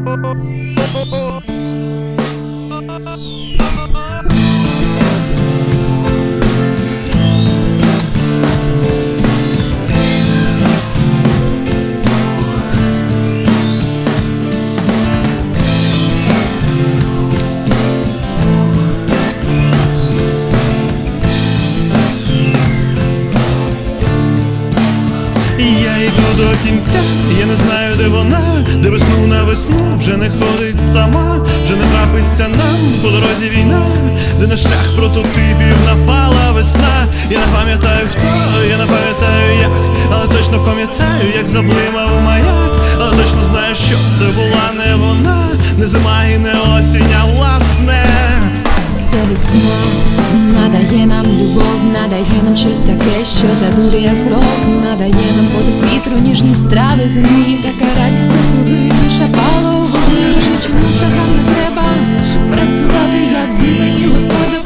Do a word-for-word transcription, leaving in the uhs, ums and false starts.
Я йду до кінця, я не знаю, де вона, де весну на весну вже не ходить сама, вже не трапиться нам по дорозі війна, де на шлях прототипів напала весна. Я не пам'ятаю хто, я не пам'ятаю як, але точно пам'ятаю, як заблимав маяк. Але точно знаю, що це була не вона, не зима і не осінь, а власне це весна, надає нам любов, надає нам щось таке, що задурює кров, надає нам подих вітру, ніжні страви землі. Така радісна, коли душа палова. Скажи, чому птахам не треба працювати, як дивені Господь